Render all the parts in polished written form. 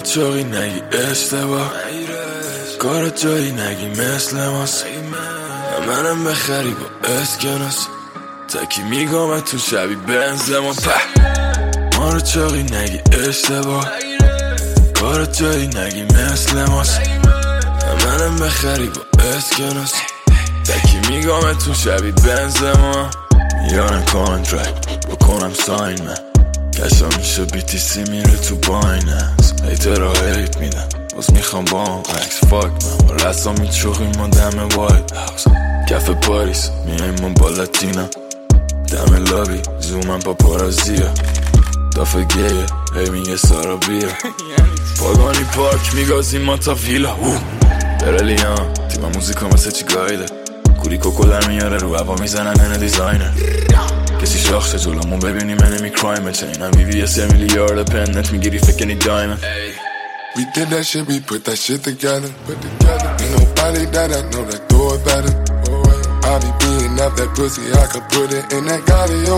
چاقی نگی اشتباه کار جایی نگی مثل ماست منم بخری با اسکناس تکی میگم تو شبی بنزما ما رو چاقی نگی اشتباه کار جایی نگی مثل ماست منم بخری با اسکناس تکی میگم تو شبی بنزما میارم کانترکت بکنم ساین من کشا میشه BTC میره تو بایننس هیترها هیت میدن باز میخوام با هم عکس فاک من با رسا میچوخیم ما دم وایت هاوس کف پاریس میایم ما با لاتینا دم لابی زومم با پارازیا دافه گیه هی میگه سارا بیا پاگانی پارک میگازیم ما تا ویلا برلیان تیما موزیکا مثل چی گایده کوری کوکو در میاره رو هوا میزنن من دیزاینر کسی شاخشه جلومون ببینی من نمی کرایم چینم بیبی 3 میلیارد پنت میگیری فکنی دایمن We did that shit, we put that shit together. Ain't nobody that I know that do it better. I be beating up that pussy, I could put it in that Gaudio.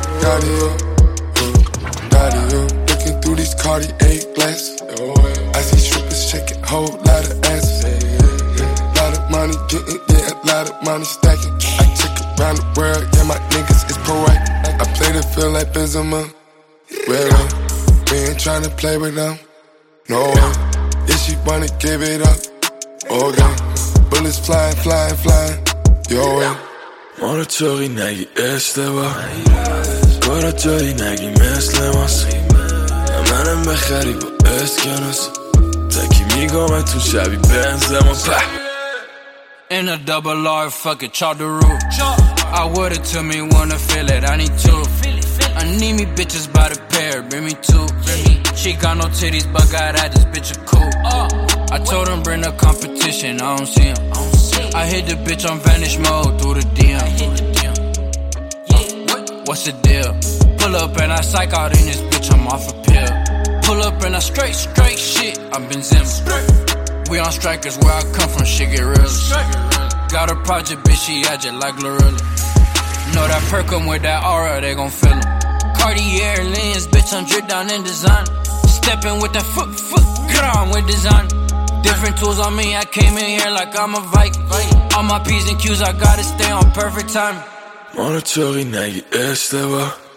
Looking through these Cartier glasses. I see strippers shaking, whole lot of asses. Lot of money getting, yeah, a lot of money stacking. I check around the world, yeah, my niggas is proactive. I play the field like Benzema. Well, we ain't tryna play with them. No way, if she wanna give it up, okay. Bullets flying, your way. ما رو چاقی نگی اشتباه کارا جایی نگی مثل ماست منم بخری با اسکناس تکی میگم تو شبی بنزما In a double R, fuck it, chop the roof. I would've took me, wanna feel it, I need two. I need me bitches by the pair, bring me two. She got no titties, but got at this bitch a cool. I told him bring the competition, I don't see him. I hit the bitch on vanish mode through the DM. What's the deal? Pull up and I psych out in this bitch, I'm off a pill. Pull up and I straight shit, I've been Zim. We on strikers, where I come from, shit get real. Got a project, bitch, she agile like Glorilla. Know that perk 'em with that aura, they gon' feel 'em. Cartier lens, bitch, I'm dripped down in design. Stepping with that foot, get on with design. Different tools on me, I came in here like I'm a Viking. All my P's and Q's, I gotta stay on perfect time. ما رو چاقی نگی اشتباه